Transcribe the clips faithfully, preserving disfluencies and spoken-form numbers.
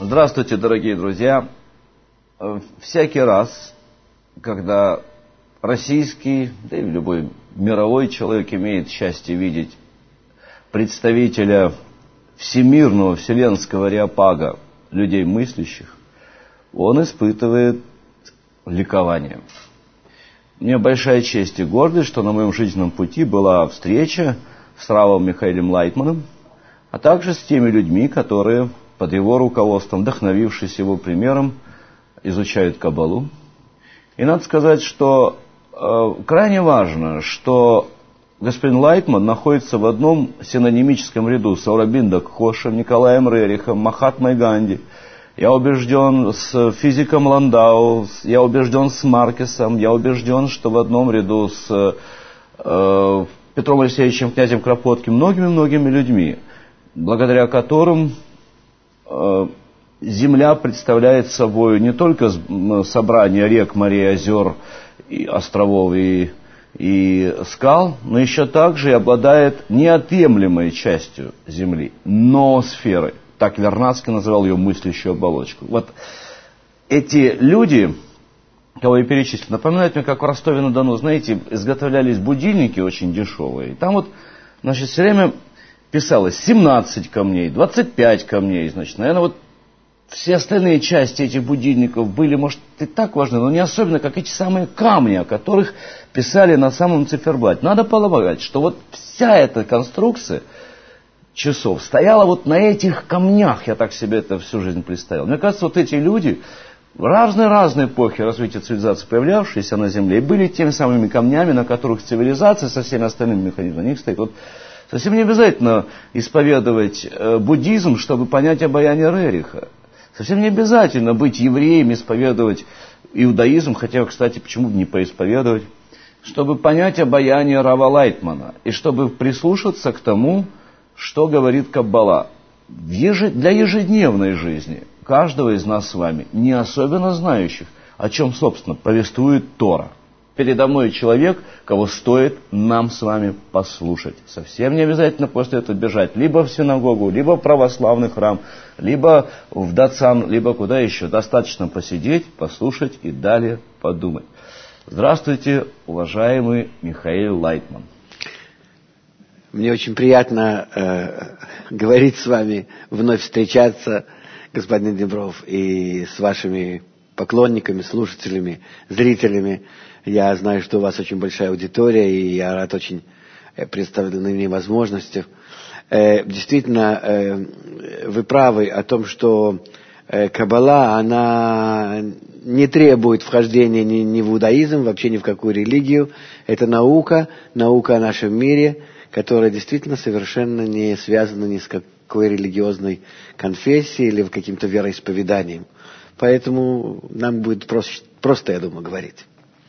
Здравствуйте, дорогие друзья. Всякий раз, когда российский, да и любой мировой человек имеет счастье видеть представителя всемирного, вселенского ареопага, людей мыслящих, он испытывает ликование. Мне большая честь и гордость, что на моем жизненном пути была встреча с равом Михаилом Лайтманом, а также с теми людьми, которые под его руководством, вдохновившись его примером, изучают Каббалу. И надо сказать, что э, крайне важно, что господин Лайтман находится в одном синонимическом ряду с Аурабиндо Гхошем, Николаем Рерихом, Махатмой Ганди. Я убежден с физиком Ландау, я убежден с Маркесом, я убежден, что в одном ряду с э, Петром Алексеевичем, князем Кропоткин, многими-многими людьми, благодаря которым э, Земля представляет собой не только собрание рек, морей, озер, и островов и, и скал, но еще также и обладает неотъемлемой частью Земли, ноосферой. Так Вернадский называл ее мыслящую оболочку. Вот эти люди, кого я перечислил, напоминают мне, как в Ростове-на-Дону, знаете, изготовлялись будильники очень дешевые. И там вот, значит, все время писалось семнадцать камней, двадцать пять камней, значит, наверное, вот все остальные части этих будильников были, может, и так важны, но не особенно, как эти самые камни, о которых писали на самом циферблате. Надо полагать, что вот вся эта конструкция часов стояла вот на этих камнях, я так себе это всю жизнь представил. Мне кажется, вот эти люди в разные-разные эпохи развития цивилизации, появлявшиеся на Земле, были теми самыми камнями, на которых цивилизация со всеми остальными механизмами на них стоит. Вот совсем не обязательно исповедовать э, буддизм, чтобы понять обаяние Рериха. Совсем не обязательно быть евреем, исповедовать иудаизм, хотя, кстати, почему бы не поисповедовать, чтобы понять обаяние рава Лайтмана и чтобы прислушаться к тому, что говорит Каббала. Для ежедневной жизни каждого из нас с вами, не особенно знающих, о чем, собственно, повествует Тора. Передо мной человек, кого стоит нам с вами послушать. Совсем не обязательно после этого бежать либо в синагогу, либо в православный храм, либо в Датсан, либо куда еще. Достаточно посидеть, послушать и далее подумать. Здравствуйте, уважаемый Михаил Лайтман. Мне очень приятно э, говорить с вами, вновь встречаться, господин Дибров, и с вашими поклонниками, слушателями, зрителями. Я знаю, что у вас очень большая аудитория, и я рад очень представленным возможностям. Э, действительно, э, вы правы о том, что э, Каббала, она не требует вхождения ни, ни в иудаизм, вообще ни в какую религию. Это наука, наука о нашем мире, которая действительно совершенно не связана ни с какой религиозной конфессией или каким-то вероисповеданием. Поэтому нам будет просто, просто я думаю, говорить.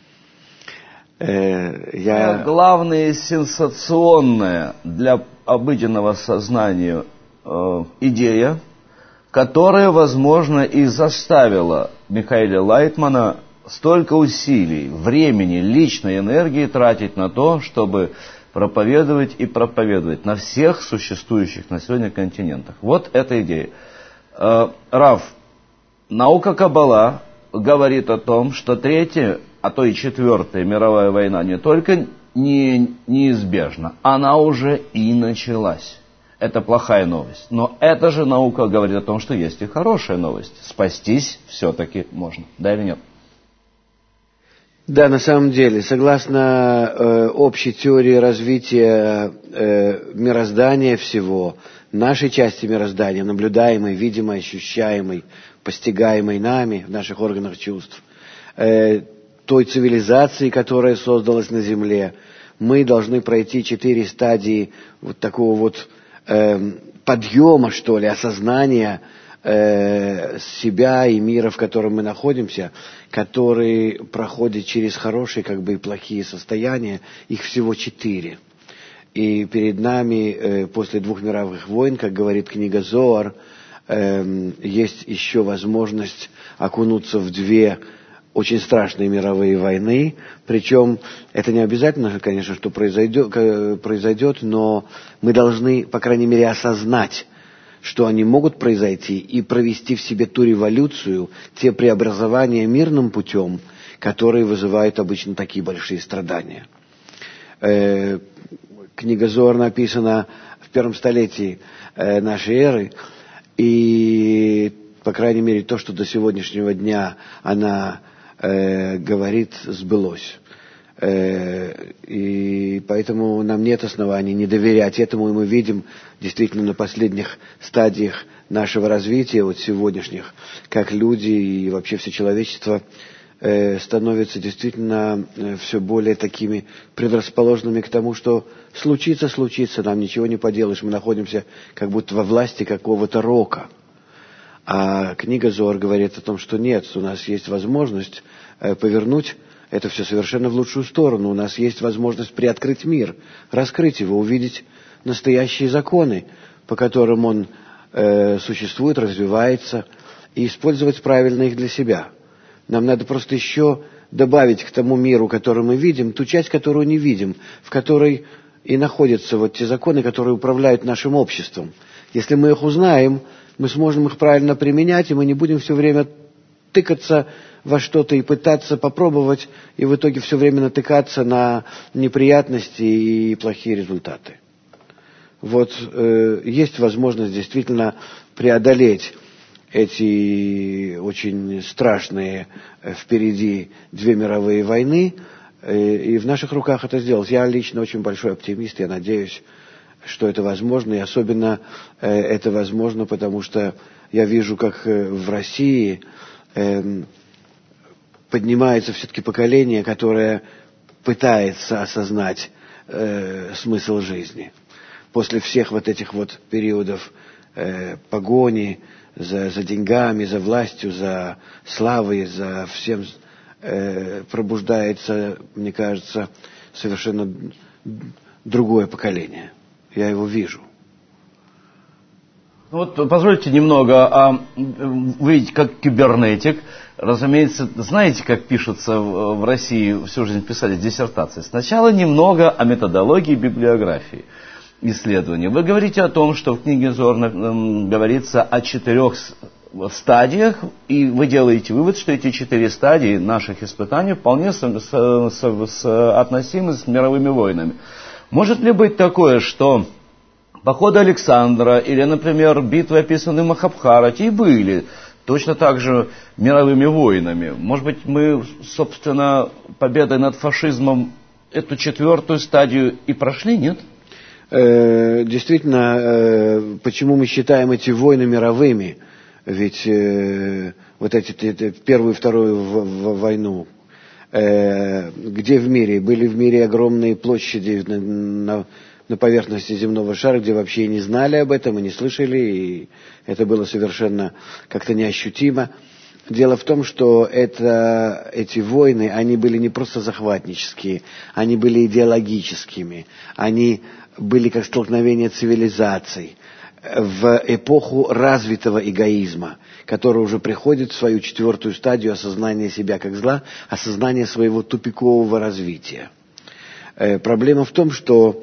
Э, я... Главное, сенсационная для обыденного сознания э, идея, которая, возможно, и заставила Михаила Лайтмана столько усилий, времени, личной энергии тратить на то, чтобы проповедовать и проповедовать на всех существующих на сегодня континентах. Вот эта идея. Э, Рав, наука Каббала говорит о том, что третья, а то и четвертая мировая война не только не, неизбежна, она уже и началась. Это плохая новость. Но эта же наука говорит о том, что есть и хорошая новость. Спастись все-таки можно. Да или нет? Да, на самом деле, согласно э, общей теории развития э, мироздания всего, нашей части мироздания, наблюдаемой, видимой, ощущаемой, постигаемой нами в наших органах чувств, э, той цивилизации, которая создалась на Земле, мы должны пройти четыре стадии вот такого вот э, подъема, что ли, осознания э, себя и мира, в котором мы находимся, который проходит через хорошие, как бы, и плохие состояния. Их всего четыре. И перед нами э, после двух мировых войн, как говорит книга Зоар, э, есть еще возможность окунуться в две очень страшные мировые войны. Причем это не обязательно, конечно, что произойдет, произойдет, но мы должны, по крайней мере, осознать, что они могут произойти и провести в себе ту революцию, те преобразования мирным путем, которые вызывают обычно такие большие страдания. Э, книга Зоар написана в первом столетии э, нашей эры, и, по крайней мере, то, что до сегодняшнего дня она э, говорит, сбылось. Э, и поэтому нам нет оснований не доверять этому, и мы видим действительно на последних стадиях нашего развития, вот сегодняшних, как люди и вообще все человечество э, становятся действительно э, все более такими предрасположенными к тому, что случится, случится, нам ничего не поделаешь, мы находимся как будто во власти какого-то рока. А книга Зоар говорит о том, что нет, у нас есть возможность э, повернуть это все совершенно в лучшую сторону. У нас есть возможность приоткрыть мир, раскрыть его, увидеть настоящие законы, по которым он э, существует, развивается, и использовать правильно их для себя. Нам надо просто еще добавить к тому миру, который мы видим, ту часть, которую не видим, в которой и находятся вот те законы, которые управляют нашим обществом. Если мы их узнаем, мы сможем их правильно применять, и мы не будем все время тыкаться во что-то и пытаться попробовать, и в итоге все время натыкаться на неприятности и плохие результаты. Вот э, есть возможность действительно преодолеть эти очень страшные э, впереди две мировые войны, э, и в наших руках это сделать. Я лично очень большой оптимист, я надеюсь, что это возможно, и особенно э, это возможно, потому что я вижу, как э, в России э, поднимается все-таки поколение, которое пытается осознать э, смысл жизни. После всех вот этих вот периодов э, погони за, за деньгами, за властью, за славой, за всем э, пробуждается, мне кажется, совершенно другое поколение. Я его вижу. Вот позвольте немного, а, вы ведь как кибернетик, разумеется, знаете, как пишутся в России, всю жизнь писали диссертации. Сначала немного о методологии библиографии исследования. Вы говорите о том, что в книге Зоар говорится о четырех стадиях, и вы делаете вывод, что эти четыре стадии наших испытаний вполне соотносимы с мировыми войнами. Может ли быть такое, что походы Александра или, например, битвы, описанные в Махабхарате, и были точно так же мировыми войнами? Может быть, мы, собственно, победой над фашизмом эту четвертую стадию и прошли, нет? Э, действительно, э, почему мы считаем эти войны мировыми? Ведь э, вот эти, эти первую и вторую в, в, войну, э, где в мире? Были в мире огромные площади на, на на поверхности земного шара, где вообще не знали об этом и не слышали, и это было совершенно как-то неощутимо. Дело в том, что это, эти войны, они были не просто захватнические, они были идеологическими, они были как столкновение цивилизаций в эпоху развитого эгоизма, который уже приходит в свою четвертую стадию осознания себя как зла, осознания своего тупикового развития. Э, проблема в том, что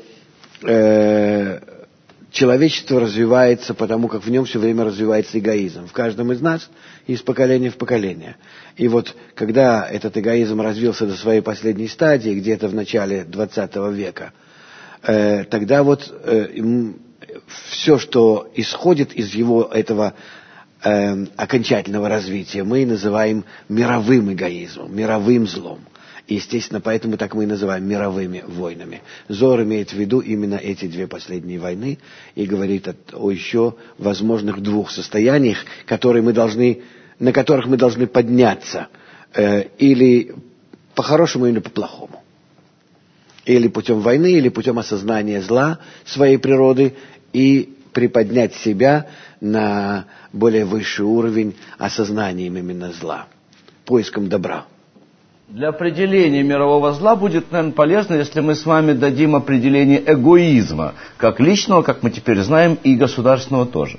человечество развивается, потому как в нем все время развивается эгоизм. В каждом из нас, из поколения в поколение. И вот, когда этот эгоизм развился до своей последней стадии, где-то в начале двадцатого века, э, тогда вот э, все, что исходит из его этого э, окончательного развития, мы называем мировым эгоизмом, мировым злом. И, естественно, поэтому так мы и называем мировыми войнами. Зоар имеет в виду именно эти две последние войны и говорит о, о еще возможных двух состояниях, которые мы должны, на которых мы должны подняться. Э, или по-хорошему, или по-плохому. Или путем войны, или путем осознания зла своей природы и приподнять себя на более высший уровень осознанием именно зла, поиском добра. Для определения мирового зла будет, наверное, полезно, если мы с вами дадим определение эгоизма, как личного, как мы теперь знаем, и государственного тоже.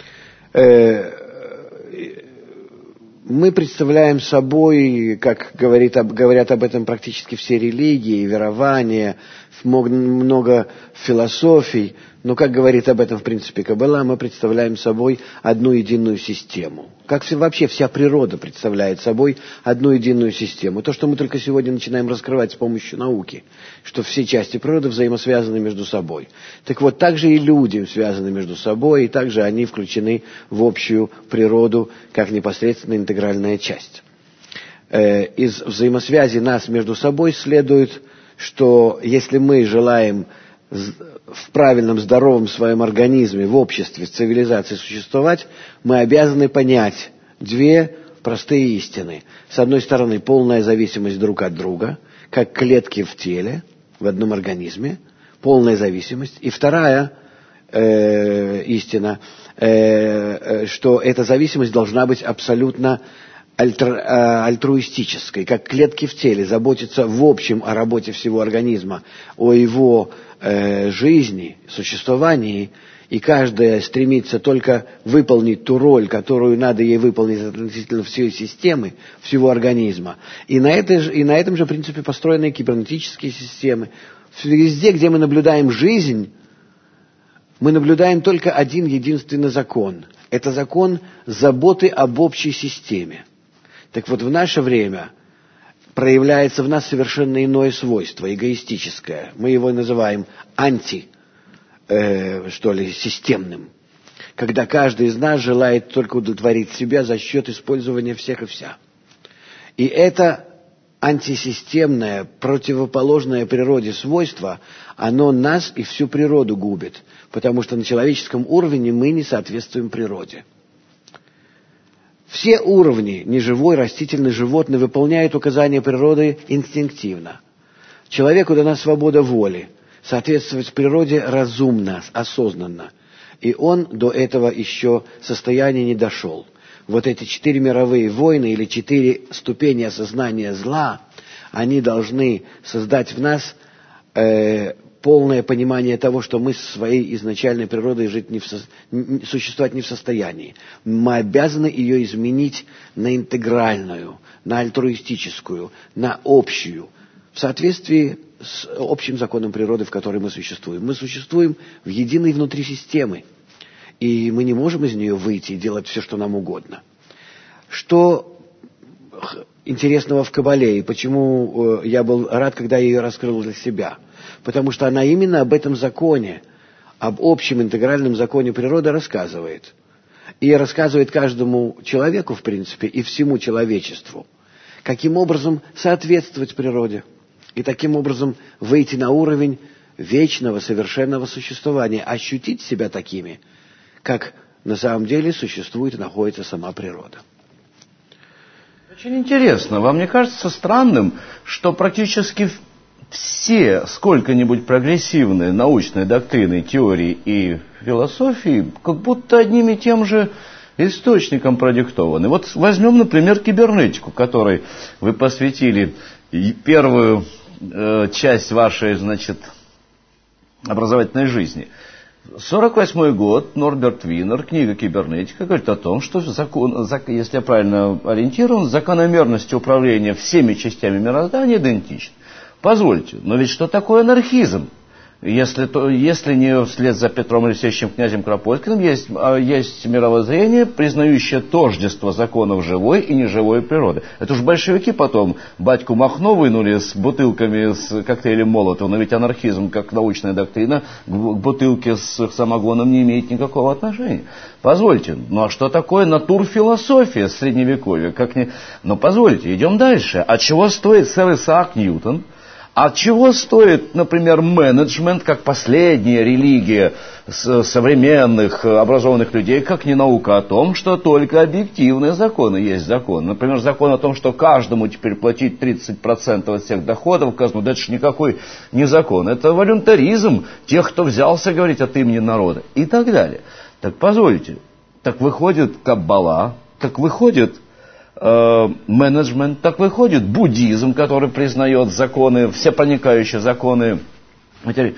Мы представляем собой, как говорит, говорят об этом практически все религии, верования, много философий, Но, как говорит об этом, в принципе, Каббала, мы представляем собой одну единую систему. Как все, вообще вся природа представляет собой одну единую систему. То, что мы только сегодня начинаем раскрывать с помощью науки, что все части природы взаимосвязаны между собой. Так вот, также и люди связаны между собой, и также они включены в общую природу, как непосредственно интегральная часть. Из взаимосвязи нас между собой следует, что если мы желаем в правильном, здоровом своем организме, в обществе, в цивилизации существовать, мы обязаны понять две простые истины. С одной стороны, полная зависимость друг от друга, как клетки в теле, в одном организме, полная зависимость. И вторая э, истина, э, что эта зависимость должна быть абсолютно альтр, э, альтруистической, как клетки в теле, заботиться в общем о работе всего организма, о его жизни, существовании, и каждая стремится только выполнить ту роль, которую надо ей выполнить относительно всей системы, всего организма. И на, этой, и на этом же принципе построены кибернетические системы. Везде, где мы наблюдаем жизнь, мы наблюдаем только один единственный закон. Это закон заботы об общей системе. Так вот, в наше время проявляется в нас совершенно иное свойство, эгоистическое. Мы его называем анти, э, что ли, системным. Когда каждый из нас желает только удовлетворить себя за счет использования всех и вся. И это антисистемное, противоположное природе свойство, оно нас и всю природу губит, потому что на человеческом уровне мы не соответствуем природе. Все уровни, неживой, растительный, животный, выполняют указания природы инстинктивно. Человеку дана свобода воли, соответствовать природе разумно, осознанно. И он до этого еще состояния не дошел. Вот эти четыре мировые войны или четыре ступени осознания зла, они должны создать в нас э, полное понимание того, что мы со своей изначальной природой жить не в со... существовать не в состоянии. Мы обязаны ее изменить на интегральную, на альтруистическую, на общую, в соответствии с общим законом природы, в которой мы существуем. Мы существуем в единой внутри системы, и мы не можем из нее выйти и делать все, что нам угодно. Что интересного в Каббале, и почему я был рад, когда я ее раскрыл для себя? Потому что она именно об этом законе, об общем интегральном законе природы рассказывает. И рассказывает каждому человеку, в принципе, и всему человечеству, каким образом соответствовать природе. И таким образом выйти на уровень вечного, совершенного существования, ощутить себя такими, как на самом деле существует и находится сама природа. Очень интересно. Вам не кажется странным, что практически все сколько-нибудь прогрессивные научные доктрины, теории и философии как будто одним и тем же источником продиктованы? Вот возьмем, например, кибернетику, которой вы посвятили первую э, часть вашей, значит, образовательной жизни. сорок восьмой год, Норберт Винер, книга «Кибернетика», говорит о том, что, закон, если я правильно ориентирован, закономерности управления всеми частями мироздания идентичны. Позвольте, но ведь что такое анархизм? Если, то, если не вслед за Петром Алексеевичем князем Кропоткиным есть, есть мировоззрение, признающее тождество законов живой и неживой природы. Это уж большевики потом батьку Махно вынули с бутылками с коктейлем Молотова, но ведь анархизм, как научная доктрина, к бутылке с самогоном не имеет никакого отношения. Позвольте, ну а что такое натурфилософия Средневековья? Как не... Но позвольте, идем дальше. От чего стоит сэр Исаак Ньютон? От чего стоит, например, менеджмент, как последняя религия современных образованных людей, как не наука о том, что только объективные законы есть закон. Например, закон о том, что каждому теперь платить тридцать процентов от всех доходов в казну, да это же никакой не закон. Это волюнтаризм тех, кто взялся говорить от имени народа и так далее. Так позвольте, так выходит Каббала, так выходит менеджмент, так выходит буддизм, который признает законы, все проникающие законы материи.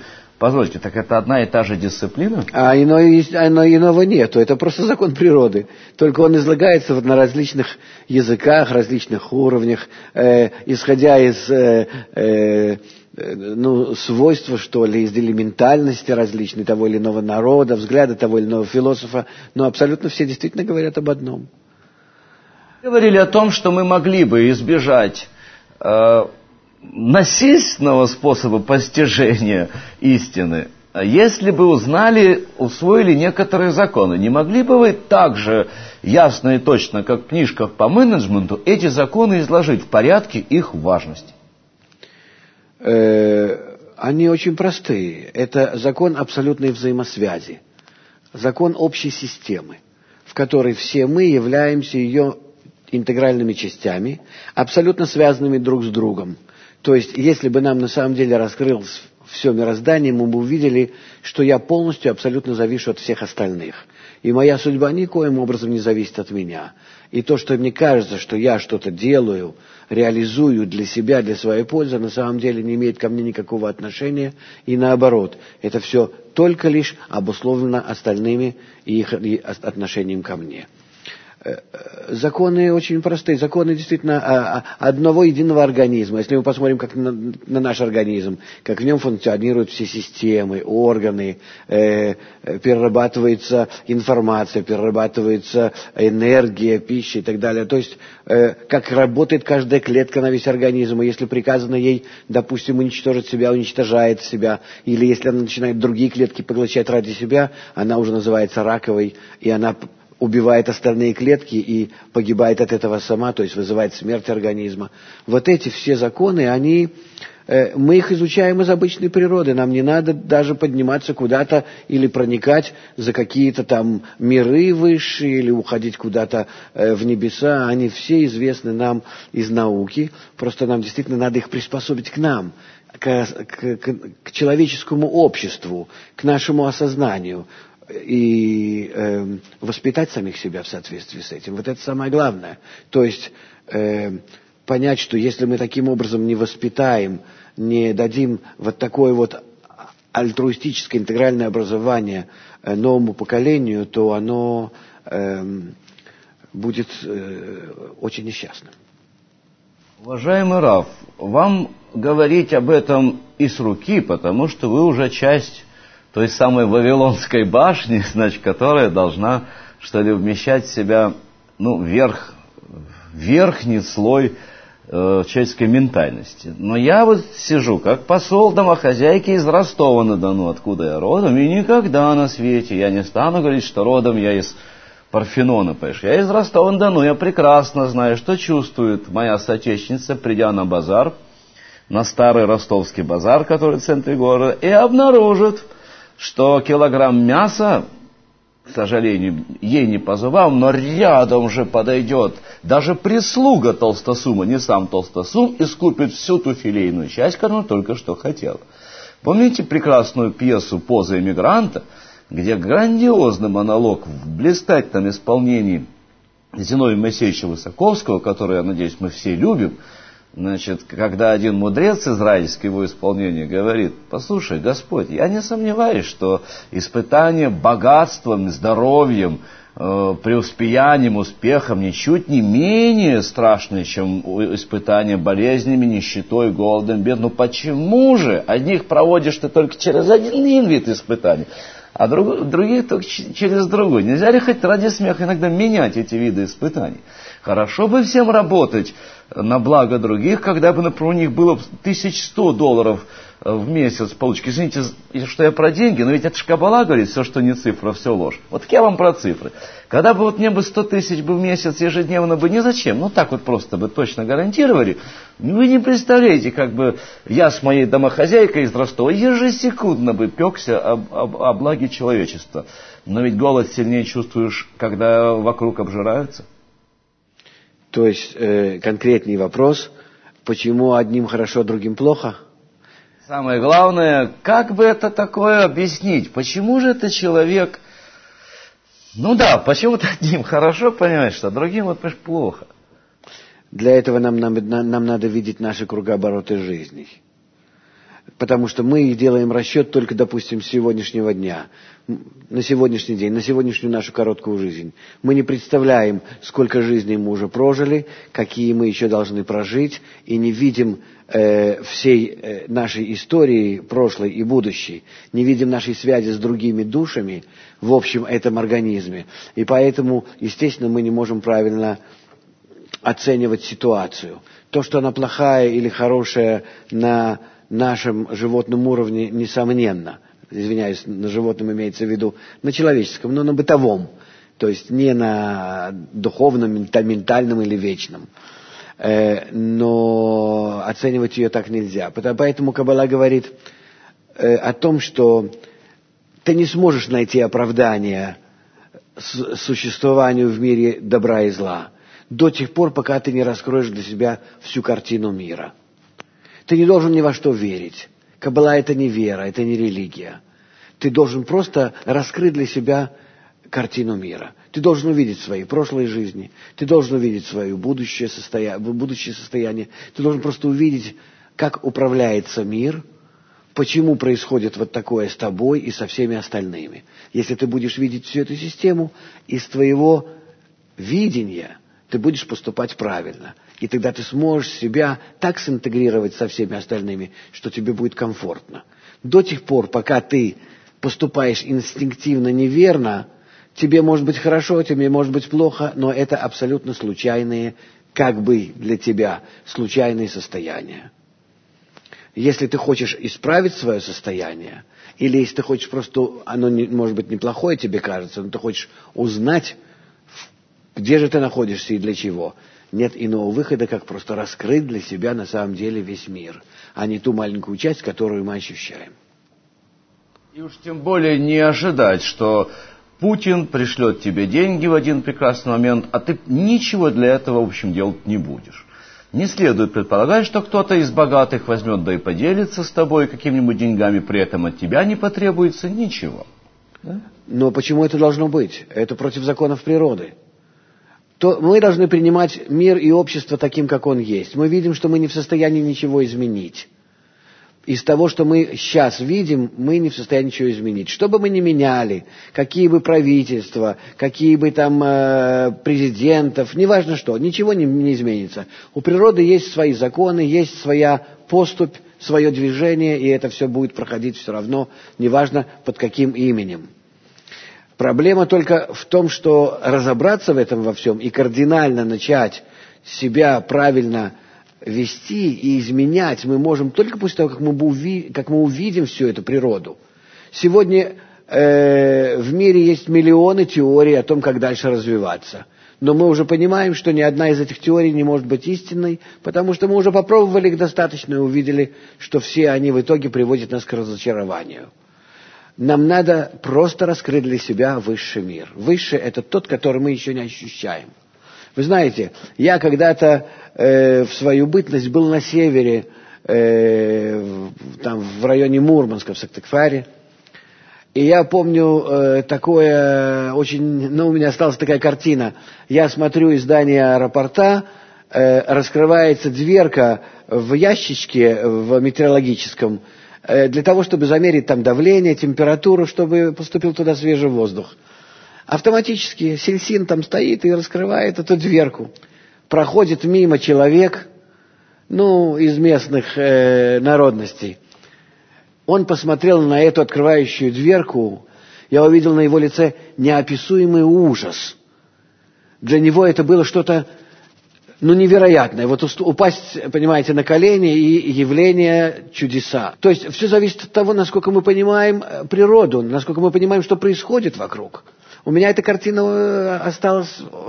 Позвольте, так это одна и та же дисциплина? А иной, иного нету, это просто закон природы. Только он излагается вот на различных языках, различных уровнях, э, исходя из э, э, ну, свойства, что ли, из элементальности различной того или иного народа, взгляда того или иного философа, но абсолютно все действительно говорят об одном. Говорили о том, что мы могли бы избежать э, насильственного способа постижения истины, если бы узнали, усвоили некоторые законы. Не могли бы вы так же ясно и точно, как в книжках по менеджменту, эти законы изложить в порядке их важности? Они очень простые. Это закон абсолютной взаимосвязи. Закон общей системы, в которой все мы являемся ее интегральными частями, абсолютно связанными друг с другом. То есть, если бы нам на самом деле раскрылось все мироздание, мы бы увидели, что я полностью, абсолютно завишу от всех остальных. И моя судьба никоим образом не зависит от меня. И то, что мне кажется, что я что-то делаю, реализую для себя, для своей пользы, на самом деле не имеет ко мне никакого отношения. И наоборот, это все только лишь обусловлено остальными и их отношением ко мне. Законы очень простые. Законы действительно одного единого организма. Если мы посмотрим как на, на наш организм, как в нем функционируют все системы, органы, э, перерабатывается информация, перерабатывается энергия, пища и так далее. То есть, э, как работает каждая клетка на весь организм. И если приказано ей, допустим, уничтожить себя, уничтожает себя. Или если она начинает другие клетки поглощать ради себя, она уже называется раковой, и она убивает остальные клетки и погибает от этого сама, то есть вызывает смерть организма. Вот эти все законы, они, э, мы их изучаем из обычной природы. Нам не надо даже подниматься куда-то или проникать за какие-то там миры высшие или уходить куда-то э, в небеса. Они все известны нам из науки. Просто нам действительно надо их приспособить к нам, к, к, к, к человеческому обществу, к нашему осознанию. И э, воспитать самих себя в соответствии с этим. Вот это самое главное. То есть э, понять, что если мы таким образом не воспитаем, не дадим вот такое вот альтруистическое интегральное образование э, новому поколению, то оно э, будет э, очень несчастным. Уважаемый Рав, вам говорить об этом и с руки, потому что вы уже часть той самой Вавилонской башни, значит, которая должна, что ли, вмещать в себя, ну, верх, верхний слой э, человеческой ментальности. Но я вот сижу, как посол домохозяйки из Ростова-на-Дону, откуда я родом, и никогда на свете я не стану говорить, что родом я из Парфенона, понимаешь. Я из Ростова-на-Дону, я прекрасно знаю, что чувствует моя соотечественница, придя на базар, на старый ростовский базар, который в центре города, и обнаружит, что килограмм мяса, к сожалению, ей не по зубам, но рядом же подойдет даже прислуга толстосума, не сам толстосум, и скупит всю ту филейную часть, которую он только что хотел. Помните прекрасную пьесу «Поза эмигранта», где грандиозный монолог в блистательном исполнении Зиновия Моисеевича Высоковского, который, я надеюсь, мы все любим, значит, когда один мудрец израильский его исполнении говорит: послушай, Господь, я не сомневаюсь, что испытание богатством, здоровьем, э, преуспеянием, успехом ничуть не менее страшное, чем испытание болезнями, нищетой, голодом, бедом. Ну почему же одних проводишь ты только через один вид испытаний, а друг, других только через другой? Нельзя ли хоть ради смеха иногда менять эти виды испытаний? Хорошо бы всем работать на благо других, когда бы, например, у них было тысяча сто долларов в месяц получки. Извините, что я про деньги, но ведь это ж Каббала говорит, все, что не цифра, все ложь. Вот я вам про цифры. Когда бы вот мне бы сто тысяч бы в месяц ежедневно бы ни зачем, ну так вот просто бы точно гарантировали, вы не представляете, как бы я с моей домохозяйкой из Ростова ежесекундно бы пекся об, об, о благе человечества. Но ведь голод сильнее чувствуешь, когда вокруг обжираются. То есть, э, конкретный вопрос, почему одним хорошо, другим плохо? Самое главное, как бы это такое объяснить? Почему же это человек... Ну да, почему-то одним хорошо, понимаешь, а другим вот, понимаешь, плохо. Для этого нам, нам, нам надо видеть наши кругообороты жизни. Потому что мы делаем расчет только, допустим, с сегодняшнего дня, на сегодняшний день, на сегодняшнюю нашу короткую жизнь. Мы не представляем, сколько жизней мы уже прожили, какие мы еще должны прожить, и не видим э, всей э, нашей истории, прошлой и будущей, не видим нашей связи с другими душами в общем этом организме. И поэтому, естественно, мы не можем правильно оценивать ситуацию. То, что она плохая или хорошая на нашем животном уровне, несомненно, извиняюсь, на животном имеется в виду, на человеческом, но на бытовом, то есть не на духовном, ментальном или вечном. Но оценивать ее так нельзя. Поэтому Каббала говорит о том, что ты не сможешь найти оправдания существованию в мире добра и зла до тех пор, пока ты не раскроешь для себя всю картину мира. Ты не должен ни во что верить. Каббала — это не вера, это не религия. Ты должен просто раскрыть для себя картину мира. Ты должен увидеть свои прошлые жизни, ты должен увидеть свое будущее состояние, будущее состояние. Ты должен просто увидеть, как управляется мир, почему происходит вот такое с тобой и со всеми остальными. Если ты будешь видеть всю эту систему, из твоего видения ты будешь поступать правильно. И тогда ты сможешь себя так синтегрировать со всеми остальными, что тебе будет комфортно. До тех пор, пока ты поступаешь инстинктивно неверно, тебе может быть хорошо, тебе может быть плохо, но это абсолютно случайные, как бы для тебя, случайные состояния. Если ты хочешь исправить свое состояние, или если ты хочешь просто, оно не, может быть неплохое тебе кажется, но ты хочешь узнать, где же ты находишься и для чего, нет иного выхода, как просто раскрыть для себя на самом деле весь мир, а не ту маленькую часть, которую мы ощущаем. И уж тем более не ожидать, что Путин пришлет тебе деньги в один прекрасный момент, а ты ничего для этого, в общем, делать не будешь. Не следует предполагать, что кто-то из богатых возьмет да и поделится с тобой какими-нибудь деньгами, при этом от тебя не потребуется ничего. Да? Но почему это должно быть? Это против законов природы. То мы должны принимать мир и общество таким, как он есть. Мы видим, что мы не в состоянии ничего изменить. Из того, что мы сейчас видим, мы не в состоянии ничего изменить. Что бы мы ни меняли, какие бы правительства, какие бы там э, президентов, неважно что, ничего не, не изменится. У природы есть свои законы, есть своя поступь, свое движение, и это все будет проходить все равно, неважно под каким именем. Проблема только в том, что разобраться в этом во всем и кардинально начать себя правильно вести и изменять мы можем только после того, как мы, уви- как мы увидим всю эту природу. Сегодня э, в мире есть миллионы теорий о том, как дальше развиваться. Но мы уже понимаем, что ни одна из этих теорий не может быть истинной, потому что мы уже попробовали их достаточно и увидели, что все они в итоге приводят нас к разочарованию. Нам надо просто раскрыть для себя высший мир. Высший — это тот, который мы еще не ощущаем. Вы знаете, я когда-то э, в свою бытность был на севере, э, там в районе Мурманска, в Сыктывкаре. И я помню э, такое очень, ну, у меня осталась такая картина. Я смотрю из здания аэропорта, э, раскрывается дверка в ящичке в метеорологическом, для того, чтобы замерить там давление, температуру, чтобы поступил туда свежий воздух. Автоматически сельсин там стоит и раскрывает эту дверку. Проходит мимо человек, ну, из местных э, народностей. Он посмотрел на эту открывающую дверку, я увидел на его лице неописуемый ужас. Для него это было что-то, ну, невероятное. Вот упасть, понимаете, на колени и явление чудеса. То есть все зависит от того, насколько мы понимаем природу, насколько мы понимаем, что происходит вокруг. У меня эта картина осталась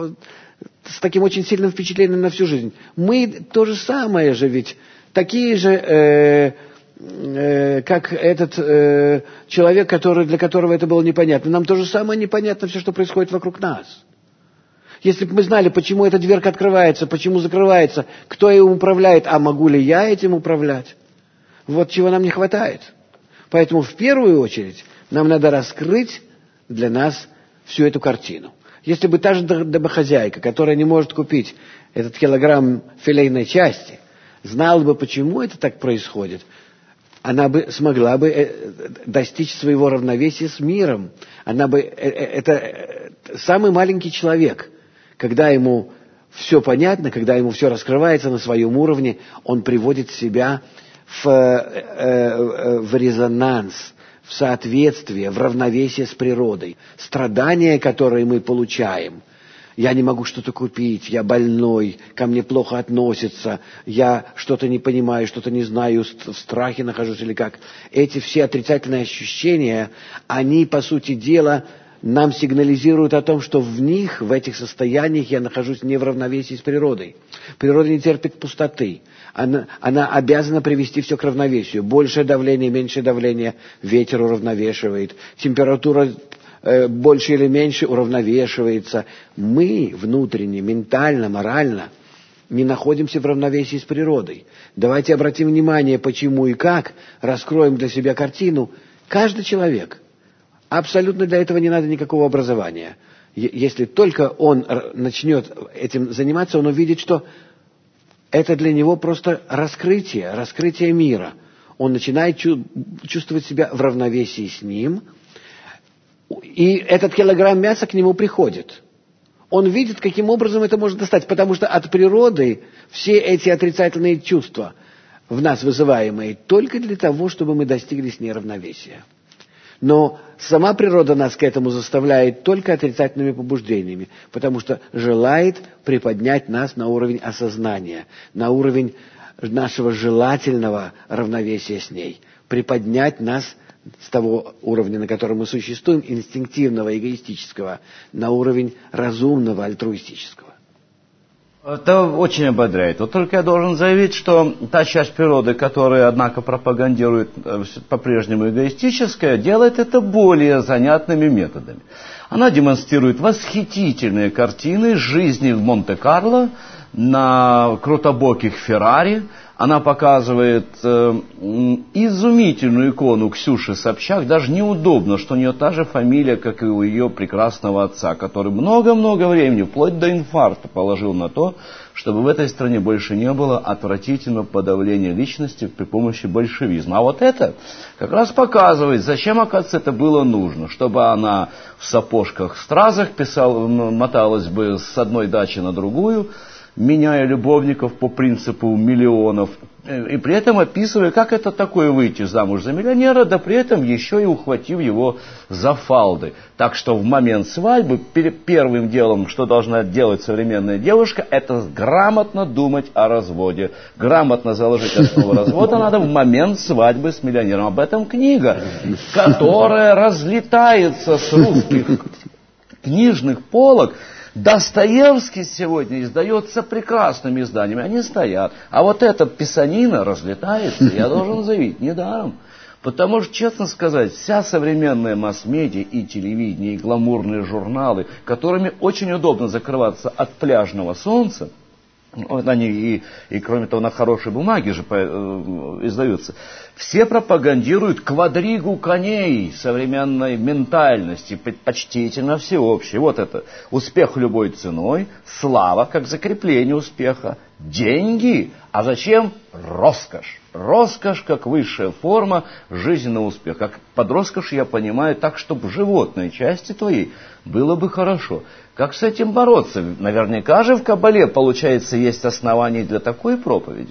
с таким очень сильным впечатлением на всю жизнь. Мы то же самое же ведь, такие же, э, э, как этот э, человек, который, для которого это было непонятно. Нам то же самое непонятно все, что происходит вокруг нас. Если бы мы знали, почему эта дверка открывается, почему закрывается, кто им управляет, а могу ли я этим управлять, вот чего нам не хватает. Поэтому в первую очередь нам надо раскрыть для нас всю эту картину. Если бы та же домохозяйка, которая не может купить этот килограмм филейной части, знала бы, почему это так происходит, она бы смогла бы достичь своего равновесия с миром. Она бы, это самый маленький человек, когда ему все понятно, когда ему все раскрывается на своем уровне, он приводит себя в, в резонанс, в соответствие, в равновесие с природой. Страдания, которые мы получаем, я не могу что-то купить, я больной, ко мне плохо относятся, я что-то не понимаю, что-то не знаю, в страхе нахожусь или как. Эти все отрицательные ощущения, они, по сути дела, нам сигнализируют о том, что в них, в этих состояниях я нахожусь не в равновесии с природой. Природа не терпит пустоты. Она, она обязана привести все к равновесию. Большее давление, меньшее давление, ветер уравновешивает, температура больше или меньше уравновешивается. Мы внутренне, ментально, морально не находимся в равновесии с природой. Давайте обратим внимание, почему и как, раскроем для себя картину. Каждый человек, абсолютно для этого не надо никакого образования. Если только он начнет этим заниматься, он увидит, что это для него просто раскрытие, раскрытие мира. Он начинает чувствовать себя в равновесии с ним, и этот килограмм мяса к нему приходит. Он видит, каким образом это может достать, потому что от природы все эти отрицательные чувства в нас вызываемые только для того, чтобы мы достигли с ней равновесия. Но сама природа нас к этому заставляет только отрицательными побуждениями, потому что желает приподнять нас на уровень осознания, на уровень нашего желательного равновесия с ней, приподнять нас с того уровня, на котором мы существуем, инстинктивного, эгоистического, на уровень разумного, альтруистического. Это очень ободряет. Вот только я должен заявить, что та часть природы, которая, однако, пропагандирует по-прежнему эгоистическое, делает это более занятными методами. Она демонстрирует восхитительные картины жизни в Монте-Карло, на крутобоких Феррари. Она показывает э, изумительную икону Ксюши Собчак. Даже неудобно, что у нее та же фамилия, как и у ее прекрасного отца, который много-много времени, вплоть до инфаркта, положил на то, чтобы в этой стране больше не было отвратительного подавления личности при помощи большевизма. А вот это как раз показывает, зачем, оказывается, это было нужно. Чтобы она в сапожках-стразах писала, моталась бы с одной дачи на другую, меняя любовников по принципу миллионов, и при этом описывая, как это такое выйти замуж за миллионера, да при этом еще и ухватив его за фалды. Так что в момент свадьбы первым делом, что должна делать современная девушка, это грамотно думать о разводе. Грамотно заложить основу развода надо в момент свадьбы с миллионером. Об этом книга, которая разлетается с русских книжных полок. Достоевский сегодня издается прекрасными изданиями, они стоят. А вот эта писанина разлетается, я должен заявить, недаром. Потому что, честно сказать, вся современная масс-медиа и телевидение, и гламурные журналы, которыми очень удобно закрываться от пляжного солнца, они и, и кроме того, на хорошей бумаге же э, издаются, все пропагандируют квадригу коней современной ментальности, предпочтительно всеобщей. Вот это успех любой ценой, слава как закрепление успеха, деньги, а зачем роскошь? Роскошь как высшая форма жизненного успеха. Как под роскошь я понимаю так, чтобы в животной части твоей было бы хорошо. Как с этим бороться? Наверняка же в Кабале, получается, есть основания для такой проповеди.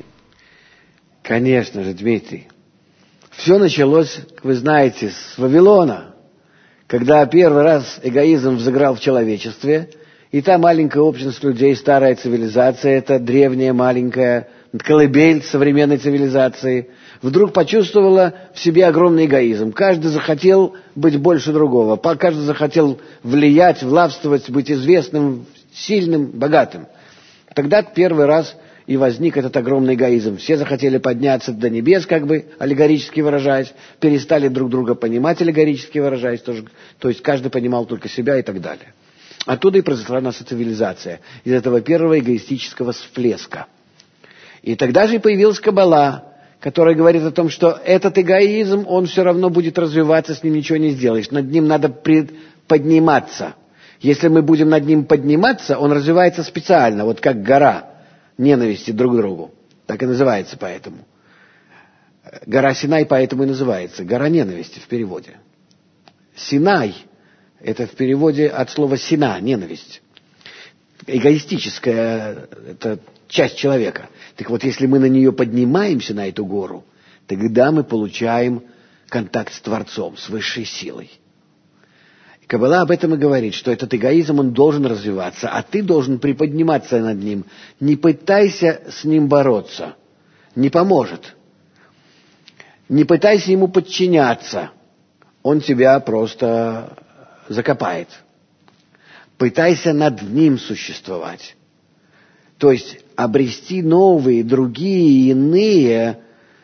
Конечно же, Дмитрий. Все началось, вы знаете, с Вавилона, когда первый раз эгоизм взыграл в человечестве, и та маленькая общность людей, старая цивилизация, это древняя маленькая колыбель современной цивилизации, вдруг почувствовала в себе огромный эгоизм. Каждый захотел быть больше другого, каждый захотел влиять, властвовать, быть известным, сильным, богатым. Тогда первый раз и возник этот огромный эгоизм. Все захотели подняться до небес, как бы аллегорически выражаясь, перестали друг друга понимать, аллегорически выражаясь, тоже, то есть каждый понимал только себя и так далее. Оттуда и произошла наша цивилизация, из этого первого эгоистического всплеска. И тогда же и появилась Каббала, которая говорит о том, что этот эгоизм, он все равно будет развиваться, с ним ничего не сделаешь. Над ним надо подниматься. Если мы будем над ним подниматься, он развивается специально, вот как гора ненависти друг к другу. Так и называется поэтому. Гора Синай поэтому и называется гора ненависти в переводе. Синай – это в переводе от слова сина – ненависть. Эгоистическая это часть человека. Так вот, если мы на нее поднимаемся, на эту гору, тогда мы получаем контакт с Творцом, с высшей силой. И Каббала об этом и говорит, что этот эгоизм, он должен развиваться, а ты должен приподниматься над ним. Не пытайся с ним бороться, не поможет. Не пытайся ему подчиняться, он тебя просто закопает. Пытайся над ним существовать. То есть обрести новые, другие, иные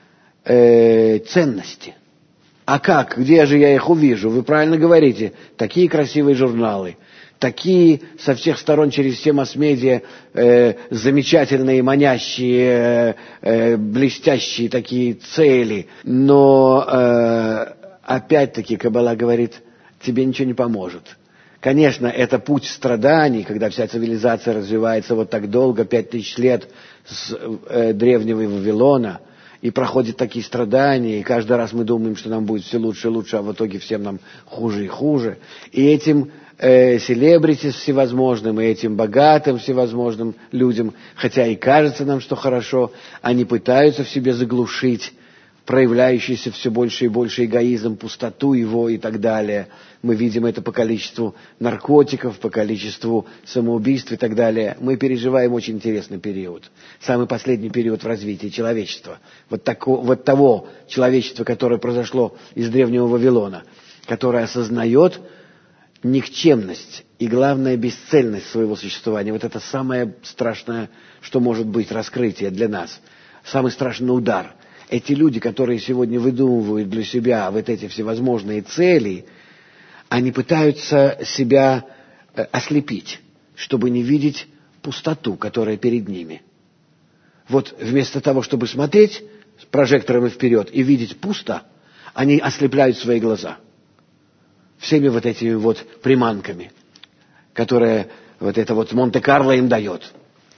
э, ценности. А как? Где же я их увижу? Вы правильно говорите. Такие красивые журналы, такие со всех сторон через все масс-медиа э, замечательные, манящие, э, блестящие такие цели. Но э, опять-таки Каббала говорит, тебе ничего не поможет. Конечно, это путь страданий, когда вся цивилизация развивается вот так долго, пять тысяч лет с э, древнего Вавилона, и проходят такие страдания, и каждый раз мы думаем, что нам будет все лучше и лучше, а в итоге всем нам хуже и хуже. И этим э, селебритис всевозможным, и этим богатым всевозможным людям, хотя и кажется нам, что хорошо, они пытаются в себе заглушить проявляющийся все больше и больше эгоизм, пустоту его и так далее. Мы видим это по количеству наркотиков, по количеству самоубийств и так далее. Мы переживаем очень интересный период. Самый последний период в развитии человечества. Вот, тако, вот того человечества, которое произошло из древнего Вавилона, которое осознает никчемность и, главное, бесцельность своего существования. Вот это самое страшное, что может быть, раскрытие для нас. Самый страшный удар. Эти люди, которые сегодня выдумывают для себя вот эти всевозможные цели, они пытаются себя ослепить, чтобы не видеть пустоту, которая перед ними. Вот вместо того, чтобы смотреть с прожекторами вперед и видеть пусто, они ослепляют свои глаза всеми вот этими вот приманками, которые вот это вот Монте-Карло им дает.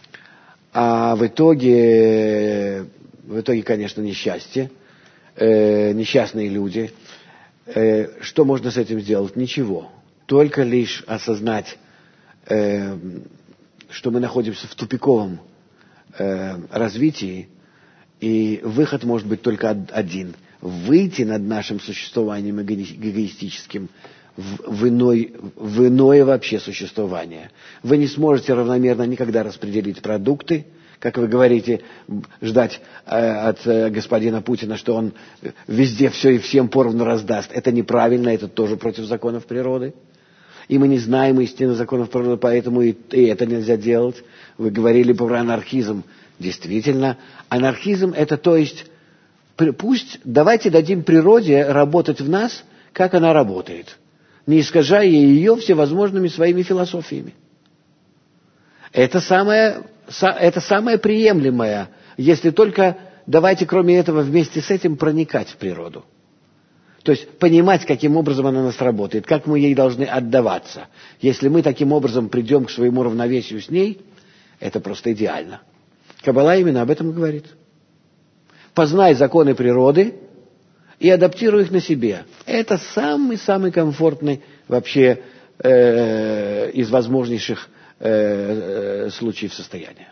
А в итоге... В итоге, конечно, несчастье, э, несчастные люди. Э, что можно с этим сделать? Ничего. Только лишь осознать, э, что мы находимся в тупиковом э, развитии, и выход может быть только один. Выйти над нашим существованием эгоистическим в, в, иной, в иное вообще существование. Вы не сможете равномерно никогда распределить продукты, как вы говорите, ждать э, от э, господина Путина, что он везде все и всем поровну раздаст. Это неправильно, это тоже против законов природы. И мы не знаем истинных законов природы, поэтому и, и это нельзя делать. Вы говорили про анархизм. Действительно, анархизм это то есть, пусть давайте дадим природе работать в нас, как она работает, не искажая ее всевозможными своими философиями. Это самое... Это самое приемлемое, если только давайте, кроме этого, вместе с этим проникать в природу. То есть понимать, каким образом она нас работает, как мы ей должны отдаваться. Если мы таким образом придем к своему равновесию с ней, это просто идеально. Каббала именно об этом говорит. Познай законы природы и адаптируй их на себе. Это самый-самый комфортный вообще э, из возможнейших случаев состояния.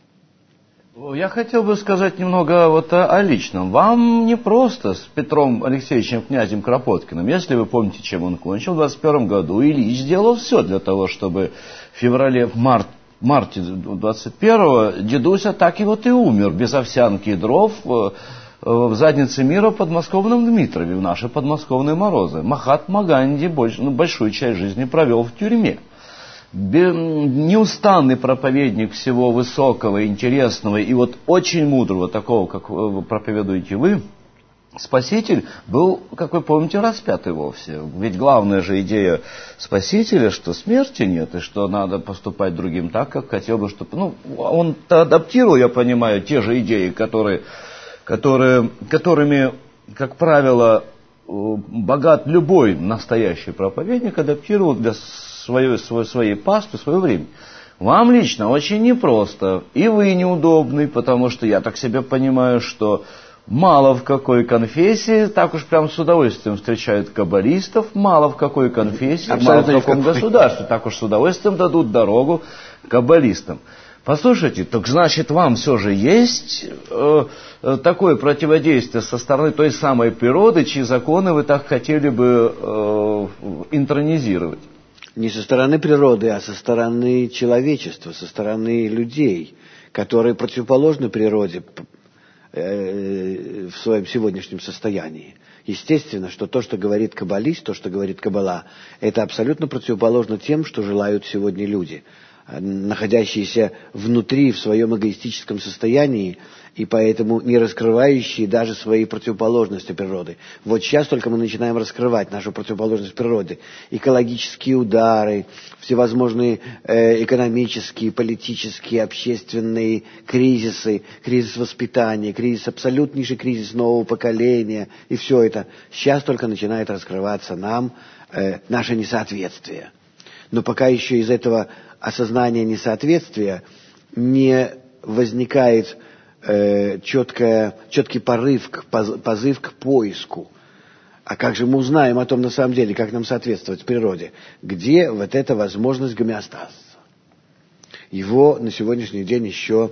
Я хотел бы сказать немного вот о, о личном. Вам не просто с Петром Алексеевичем князем Кропоткиным, если вы помните, чем он кончил в двадцать первом году, Ильич сделал все для того, чтобы в феврале, в март, марте двадцать первого дедуся так и вот и умер, без овсянки и дров, в заднице мира в подмосковном Дмитрове, в наши подмосковные морозы. Махатма Ганди больш, ну, большую часть жизни провел в тюрьме. Неустанный проповедник всего высокого, интересного и вот очень мудрого, такого, как проповедуете вы, Спаситель был, как вы помните, распятый вовсе. Ведь главная же идея Спасителя, что смерти нет, и что надо поступать другим так, как хотел бы, чтобы... Ну, он адаптировал, я понимаю, те же идеи, которые, которые, которыми, как правило, богат любой настоящий проповедник, адаптировал для своей, своей, своей паствы, своего времени. Вам лично очень непросто, и вы неудобный, потому что я так себе понимаю, что Мало в какой конфессии, так уж прям с удовольствием встречают каббалистов, мало в какой конфессии, абсолютно мало в каком государстве, так уж с удовольствием дадут дорогу каббалистам. Послушайте, так значит, вам все же есть э, такое противодействие со стороны той самой природы, чьи законы вы так хотели бы э, интронизировать? Не со стороны природы, а со стороны человечества, со стороны людей, которые противоположны природе в своем сегодняшнем состоянии. Естественно, что то, что говорит каббалист, то, что говорит каббала, это абсолютно противоположно тем, что желают сегодня люди, находящиеся внутри в своем эгоистическом состоянии и поэтому не раскрывающие даже свои противоположности природы. Вот сейчас только мы начинаем раскрывать нашу противоположность природы. Экологические удары, всевозможные э, экономические, политические, общественные кризисы, кризис воспитания, кризис, абсолютнейший кризис нового поколения, и все это сейчас только начинает раскрываться нам э, наше несоответствие. Но пока еще из этого осознания несоответствия не возникает э, четкое, четкий порыв, к, позыв к поиску. А как же мы узнаем о том на самом деле, как нам соответствовать природе? Где вот эта возможность гомеостаза? Его на сегодняшний день еще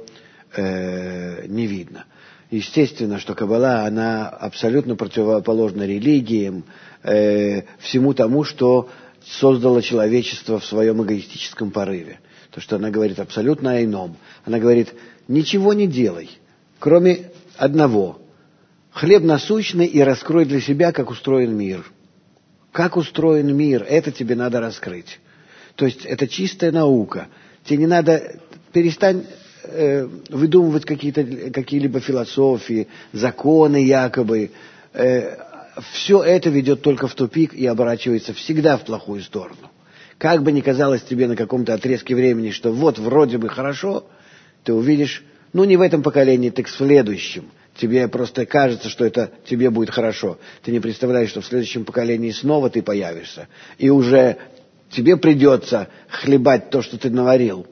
э, не видно. Естественно, что каббала, она абсолютно противоположна религиям, э, всему тому, что создало человечество в своем эгоистическом порыве. То, что она говорит абсолютно о ином. Она говорит, ничего не делай, кроме одного. Хлеб насущный и раскрой для себя, как устроен мир. Как устроен мир, это тебе надо раскрыть. То есть это чистая наука. Тебе не надо, перестань э, выдумывать какие-то, какие-либо философии, законы якобы. Э, Все это ведет только в тупик и оборачивается всегда в плохую сторону. Как бы ни казалось тебе на каком-то отрезке времени, что вот вроде бы хорошо, ты увидишь, ну не в этом поколении, так в следующем. Тебе просто кажется, что это тебе будет хорошо. Ты не представляешь, что в следующем поколении снова ты появишься. И уже тебе придется хлебать то, что ты наварил.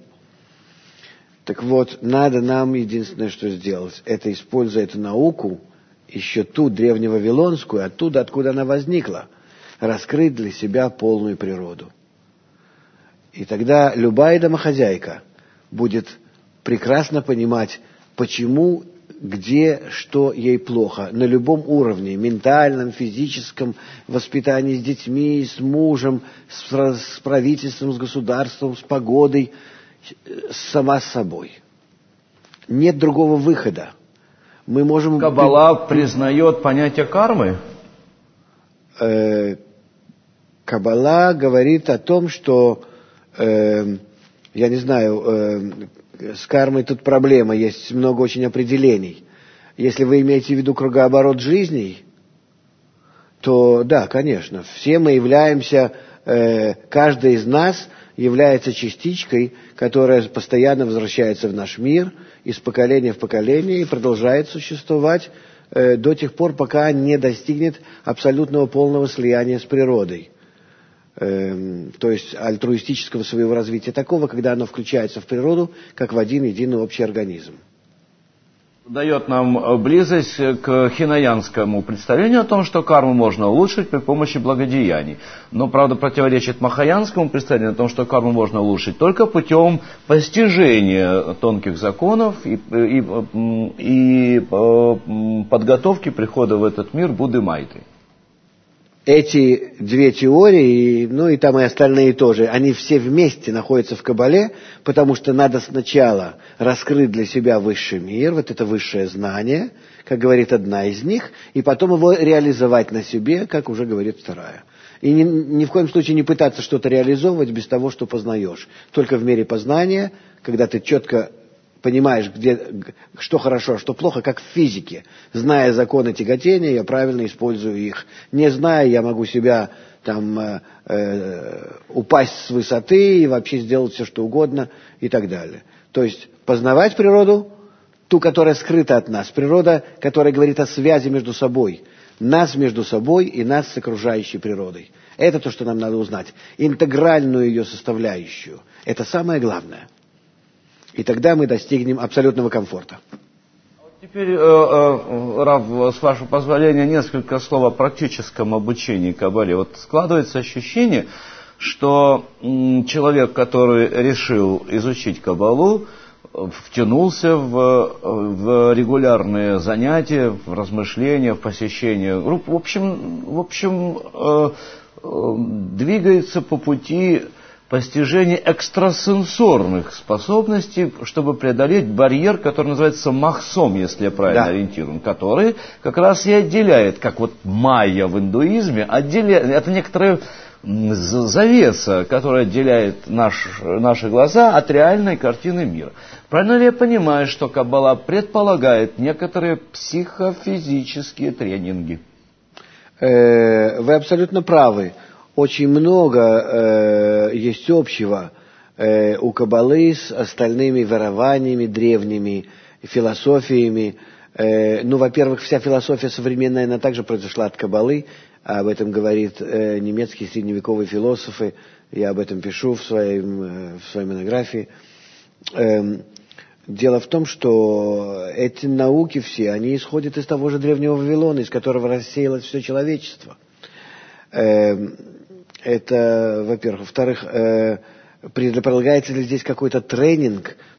Так вот, надо нам единственное, что сделать, это используя эту науку, еще ту древневавилонскую, оттуда, откуда она возникла, раскрыть для себя полную природу. И тогда любая домохозяйка будет прекрасно понимать, почему, где, что ей плохо, на любом уровне, ментальном, физическом, воспитании с детьми, с мужем, с, с правительством, с государством, с погодой, сама с собой. Нет другого выхода. Мы можем... Каббала признает понятие кармы? Э, Каббала говорит о том, что, э, я не знаю, э, с кармой тут проблема, есть много очень определений. Если вы имеете в виду кругооборот жизней, то да, конечно, все мы являемся, э, каждый из нас является частичкой, которая постоянно возвращается в наш мир из поколения в поколение и продолжает существовать э, до тех пор, пока не достигнет абсолютного полного слияния с природой. Э, то есть альтруистического своего развития такого, когда оно включается в природу, как в один единый общий организм. Дает нам близость к хинаянскому представлению о том, что карму можно улучшить при помощи благодеяний. Но, правда, противоречит махаянскому представлению о том, что карму можно улучшить только путем постижения тонких законов и, и, и подготовки прихода в этот мир Будды Майты. Эти две теории, ну и там и остальные тоже, они все вместе находятся в Каббале, потому что надо сначала раскрыть для себя высший мир, вот это высшее знание, как говорит одна из них, и потом его реализовать на себе, как уже говорит вторая. И ни, ни в коем случае не пытаться что-то реализовывать без того, что познаешь. Только в мере познания, когда ты четко понимаешь, где, что хорошо, а что плохо, как в физике. Зная законы тяготения, я правильно использую их. Не зная, я могу себя там э, э, упасть с высоты и вообще сделать все, что угодно и так далее. То есть познавать природу, ту, которая скрыта от нас. Природа, которая говорит о связи между собой. Нас между собой и нас с окружающей природой. Это то, что нам надо узнать. Интегральную ее составляющую. Это самое главное. И тогда мы достигнем абсолютного комфорта. Теперь, э, э, Рав, с вашего позволения, несколько слов о практическом обучении Кабале. Вот складывается ощущение, что м, человек, который решил изучить Кабалу, втянулся в, в регулярные занятия, в размышления, в посещение групп. В общем, в общем э, э, двигается по пути постижения экстрасенсорных способностей, чтобы преодолеть барьер, который называется махсом, если я правильно да. ориентирован, который как раз и отделяет, как вот майя в индуизме, отделяет, это некоторые завеса, которая отделяет наш, наши глаза от реальной картины мира. Правильно ли я понимаю, что Каббала предполагает некоторые психофизические тренинги? Э, вы абсолютно правы. Очень много э, есть общего э, у Каббалы с остальными верованиями древними, философиями. Э, ну, во-первых, вся философия современная, она также произошла от Каббалы. Об этом говорит э, немецкие средневековые философы. Я об этом пишу в, своем, э, в своей монографии. Э, дело в том, что эти науки все, они исходят из того же древнего Вавилона, из которого рассеялось все человечество. Э, это, во-первых. Во-вторых, э, предполагается ли здесь какой-то тренинг?